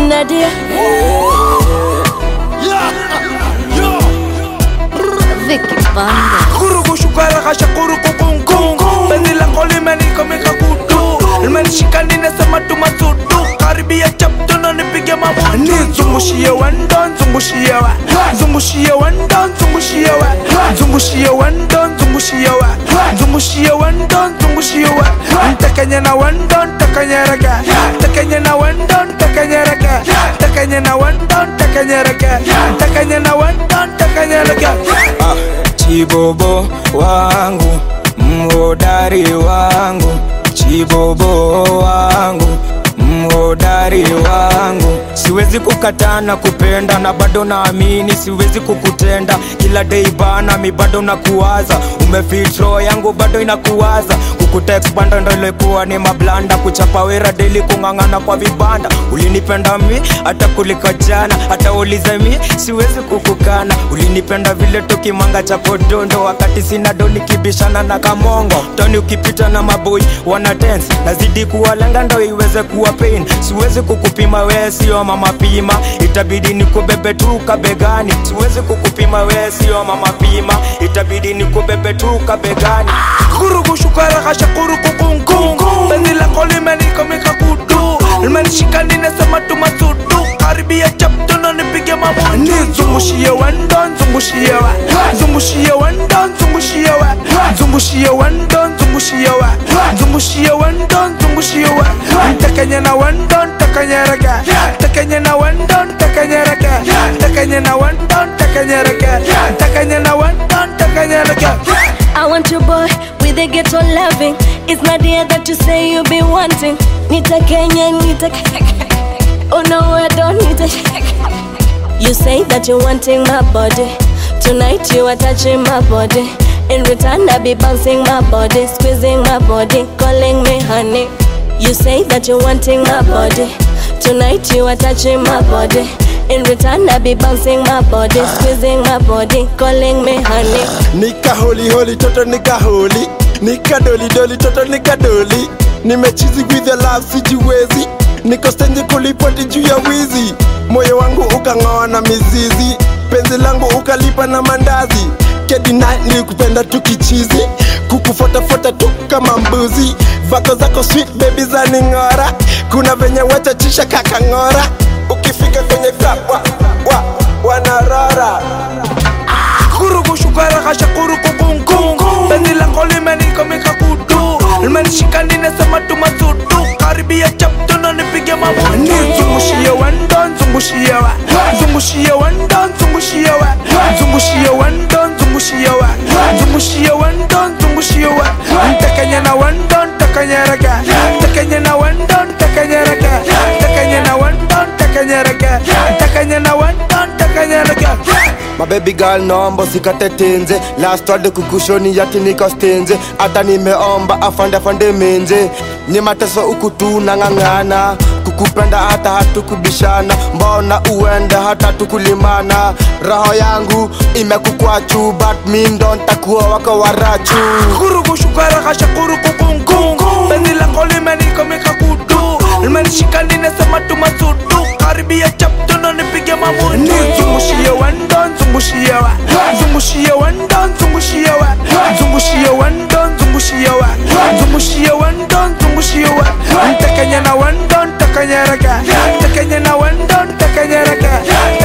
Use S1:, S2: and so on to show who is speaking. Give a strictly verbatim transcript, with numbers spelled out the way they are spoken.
S1: Nadia. Vicky Banda.
S2: Kurugu shukara kasha kurugu kungu. Bezi la koli meni kamika kudu. Meni shikani nasema tumasudu. Karibia chapto na nipige mamudu. Ni zungushie wandon, zungushie wa. Zungushie wandon, zungushie wa. Zungushie wandon, zungushie wa. Zungushie wandon, zungushie wa. Ntakanya na wandon, takanya raga. Takanya na wandon, takanya raga. Takanya na wandon, takanya raga. Takanya na wandon, takanya raga.
S3: Chibobo wangu, mhodari wangu. Chibobo wangu, mhodari wangu. Siwezi kukatana kupenda na bado naamini siwezi kukutenda. Kila day bana mi bado nakuwaza. Umefit roho yangu bado inakuwaza. Kukutext banda ndo ilikuwa ni mablanda. Kuchapa wera daily kungangana kwa vibanda. Ulinipenda mi hata kuliko jana. Hata ulize mi siwezi kukukana. Ulinipenda vile tukimanga cha kodondo. Wakati sina do nikibishana na kamongo. Toni ukipita na maboy wana dance. Nazidi kuwalenga ndo iweze kuwa pain. Siwezi kukupima we sio mama pima. Itabidi nikubebe tu kabegani. Siwezi kukupima we sio mama pima. Itabidi nikubebe tu kabegani.
S2: Kurugu shukara kasha kurugu kungu. Bezi la koli meni kamika kudu. Meni shikani nasema tumasudu. Karibia chapto na nipige mamudu. Ni zungushie wandon, zungushie wa. Zungushie wandon, zungushie wa. Zungushie wandon, zungushie wa. Zungushie wandon, zungushie wa. Takanya na wandon, takanya raga. Takanya na wandon, takanya raga. Takanya na wandon, takanya raga. Takanya na wandon, takanya raga.
S1: I want your boy with a ghetto loving. It's Nadia that you say you be wanting. Nita Kenya, Nita. Oh no, I don't need it. You say that you're wanting my body. Tonight you are touching my body. In return I be bouncing my body, squeezing my body, calling me honey. You say that you're wanting my body. Tonight you are touching my body. In return I be bouncing my body, squeezing my body, calling me honey.
S4: Nika holy holy toto nika holy. Nika doli doli toto nika doli. Nimechizi with your love sijiwezi. Niko stendi kulipoti juu ya wizi. Moyo wangu ukangoa na mizizi. Penzi langu ukalipa na mandazi. Kedi night ni kupenda tukichizi. Kukufota fota tu kama mbuzi. Vako zako sweet baby za ningora. Kuna venye wachachisha kakangora. Ukifika kwenye club wa, wa, wanarara.
S2: Kurugu shukara kasha kurugu kungu. Bezi la koli meni kamika kudu. Meni shikani nasema tumasudu. Karibia chapto na nipige mamudu. Ni zungushie wandon, zungushie wa. Zungushie wandon, zungushie wa. Zungushie wandon, zungushie wa. Zungushie wandon, zungushie wa. Takanya na wandon, takanya raga. Takanya na wandon, takanya raga. Takanya na wandon, takanya raga. Takanya na wandon, takanya raga.
S4: My baby girl naomba usikate tenze. Last word kukushoni yati nika stenze. Ata nimeomba afande afande menze. Ni mateso huku tu nang'ang'ana. Kukupenda hata hatukubishana. Mbona uende hata tukulimana. Roho yangu imekukwachu. But mi ndo ntakuwa wako warachu.
S2: Kurugu shukara kasha kurugu kungu. Bezi la koli meni kamika kudu. Meni shikani nasema tumasudu. Karibia chapto na nipige mamudu. Ni zungushie wandon, zungushie wa. Zungushie wandon, zungushie wa. Zungushie wandon, zungushie wa. Zungushie wandon, zungushie wa. Takanya na wandon, takanya raga. Takanya na wandon, takanya raga.